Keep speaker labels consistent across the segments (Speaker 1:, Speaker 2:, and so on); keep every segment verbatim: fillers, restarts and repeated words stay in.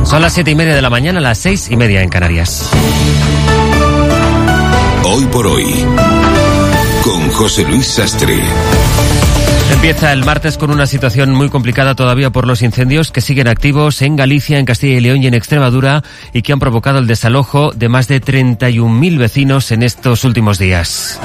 Speaker 1: Son las siete y media de la mañana, las seis y media en Canarias.
Speaker 2: Hoy por hoy, con José Luis Sastre.
Speaker 1: Empieza el martes con una situación muy complicada todavía por los incendios que siguen activos en Galicia, en Castilla y León y en Extremadura y que han provocado el desalojo de más de treinta y un mil vecinos en estos últimos días.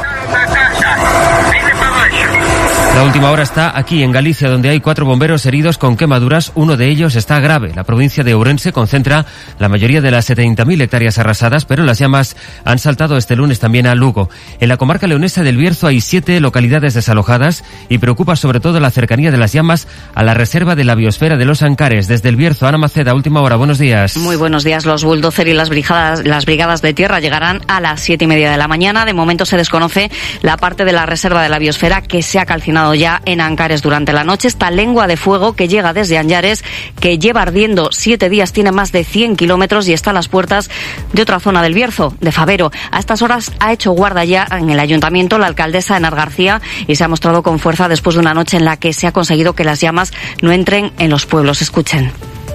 Speaker 1: La última hora está aquí, en Galicia, donde hay cuatro bomberos heridos con quemaduras. Uno de ellos está grave. La provincia de Ourense concentra la mayoría de las setenta mil hectáreas arrasadas, pero las llamas han saltado este lunes también a Lugo. En la comarca leonesa del Bierzo hay siete localidades desalojadas y preocupa sobre todo la cercanía de las llamas a la reserva de la biosfera de los Ancares. Desde el Bierzo, Ana Maceda, última hora. Buenos días.
Speaker 3: Muy buenos días. Los bulldozer y las brigadas, las brigadas de tierra llegarán a las siete y media de la mañana. De momento se desconoce la parte de la reserva de la biosfera que se ha calcinado ya en Ancares durante la noche. Esta lengua de fuego que llega desde Anllares, que lleva ardiendo siete días, tiene más de cien kilómetros y está a las puertas de otra zona del Bierzo, de Favero. A estas horas ha hecho guarda ya en el ayuntamiento la alcaldesa Enar García y se ha mostrado con fuerza después de una noche en la que se ha conseguido que las llamas no entren en los pueblos. Escuchen.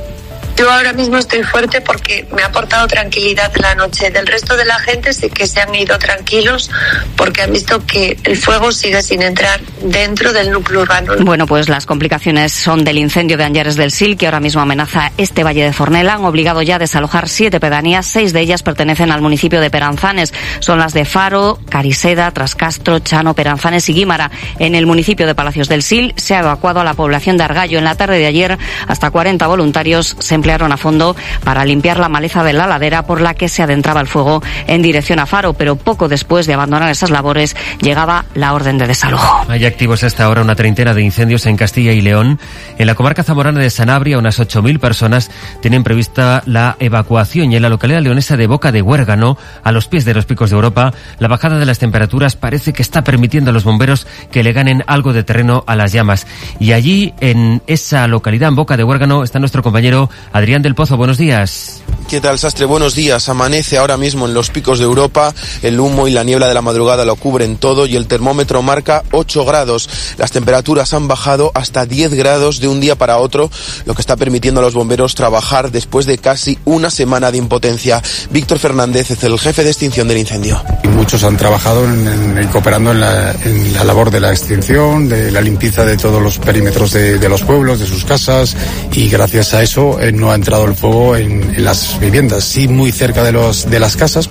Speaker 4: Yo ahora mismo estoy fuerte porque me ha aportado tranquilidad la noche. Del resto de la gente sí que se han ido tranquilos porque han visto que el fuego sigue sin entrar dentro del núcleo urbano.
Speaker 3: Bueno, pues las complicaciones son del incendio de Anllares del Sil, que ahora mismo amenaza este valle de Fornela. Han obligado ya a desalojar siete pedanías. Seis de ellas pertenecen al municipio de Peranzanes. Son las de Faro, Cariseda, Trascastro, Chano, Peranzanes y Guímara. En el municipio de Palacios del Sil se ha evacuado a la población de Argallo. En la tarde de ayer, hasta cuarenta voluntarios se emplearon a fondo para limpiar la maleza de la ladera por la que se adentraba el fuego en dirección a Faro, pero poco después de abandonar esas labores llegaba la orden de desalojo.
Speaker 1: Hay activos a esta hora una treintena de incendios en Castilla y León. En la comarca zamorana de Sanabria, unas ocho mil personas tienen prevista la evacuación, y en la localidad leonesa de Boca de Huérgano, a los pies de los Picos de Europa, la bajada de las temperaturas parece que está permitiendo a los bomberos que le ganen algo de terreno a las llamas. Y allí, en esa localidad, en Boca de Huérgano, está nuestro compañero Adrián del Pozo. Buenos días.
Speaker 5: ¿Qué tal, Sastre? Buenos días. Amanece ahora mismo en los Picos de Europa. El humo y la niebla de la madrugada lo cubren todo y el termómetro marca ocho grados. Las temperaturas han bajado hasta diez grados de un día para otro, lo que está permitiendo a los bomberos trabajar después de casi una semana de impotencia. Víctor Fernández es el jefe de extinción del incendio.
Speaker 6: Muchos han trabajado en, en, en cooperando en la, en la labor de la extinción, de la limpieza de todos los perímetros de, de los pueblos, de sus casas, y gracias a eso eh, no ha entrado el fuego en, en las viviendas, sí muy cerca de los de las casas.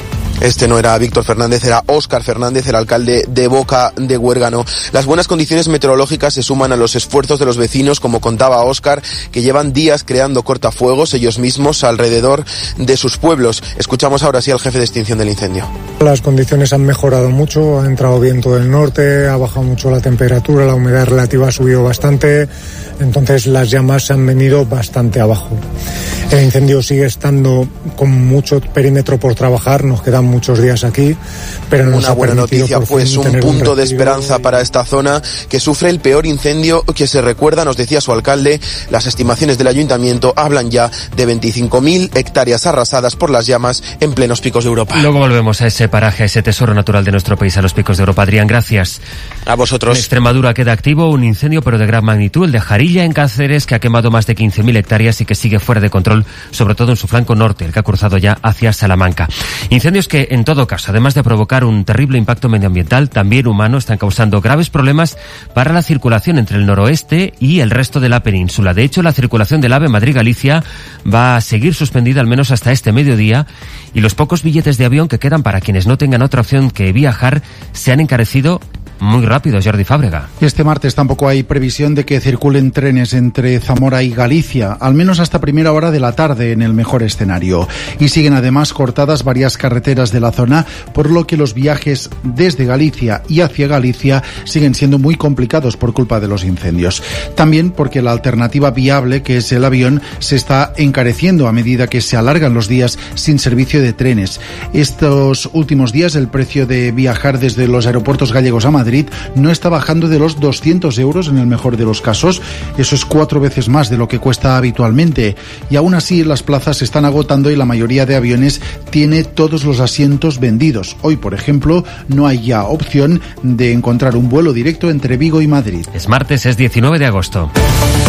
Speaker 5: Este no era Víctor Fernández, era Óscar Fernández, el alcalde de Boca de Huérgano. Las buenas condiciones meteorológicas se suman a los esfuerzos de los vecinos, como contaba Óscar, que llevan días creando cortafuegos ellos mismos alrededor de sus pueblos. Escuchamos ahora sí al jefe de extinción del incendio.
Speaker 7: Las condiciones han mejorado mucho, ha entrado viento del norte, ha bajado mucho la temperatura, la humedad relativa ha subido bastante, entonces las llamas se han venido bastante abajo. El incendio sigue estando con mucho perímetro por trabajar, nos quedan muchos días aquí, pero nos
Speaker 5: una
Speaker 7: ha
Speaker 5: buena noticia, pues un punto
Speaker 7: un
Speaker 5: de esperanza para esta zona que sufre el peor incendio que se recuerda, nos decía su alcalde. Las estimaciones del ayuntamiento hablan ya de veinticinco mil hectáreas arrasadas por las llamas en plenos Picos de Europa.
Speaker 1: Luego volvemos a ese paraje, a ese tesoro natural de nuestro país, a los Picos de Europa. Adrián, gracias.
Speaker 5: A vosotros.
Speaker 1: En Extremadura queda activo un incendio, pero de gran magnitud, el de Jarilla en Cáceres, que ha quemado más de quince mil hectáreas y que sigue fuera de control, sobre todo en su flanco norte, el que ha cruzado ya hacia Salamanca. Incendios que, en todo caso, además de provocar un terrible impacto medioambiental, también humano, están causando graves problemas para la circulación entre el noroeste y el resto de la península. De hecho, la circulación del AVE Madrid-Galicia va a seguir suspendida al menos hasta este mediodía, y los pocos billetes de avión que quedan para quienes no tengan otra opción que viajar se han encarecido muy rápido. Jordi Fábrega.
Speaker 8: Este martes tampoco hay previsión de que circulen trenes entre Zamora y Galicia, al menos hasta primera hora de la tarde en el mejor escenario. Y siguen además cortadas varias carreteras de la zona, por lo que los viajes desde Galicia y hacia Galicia siguen siendo muy complicados por culpa de los incendios. También porque la alternativa viable, que es el avión, se está encareciendo a medida que se alargan los días sin servicio de trenes. Estos últimos días el precio de viajar desde los aeropuertos gallegos a Madrid Madrid no está bajando de los doscientos euros en el mejor de los casos. Eso es cuatro veces más de lo que cuesta habitualmente. Y aún así las plazas se están agotando y la mayoría de aviones tiene todos los asientos vendidos. Hoy, por ejemplo, no hay ya opción de encontrar un vuelo directo entre Vigo y Madrid.
Speaker 1: Es martes, es diecinueve de agosto.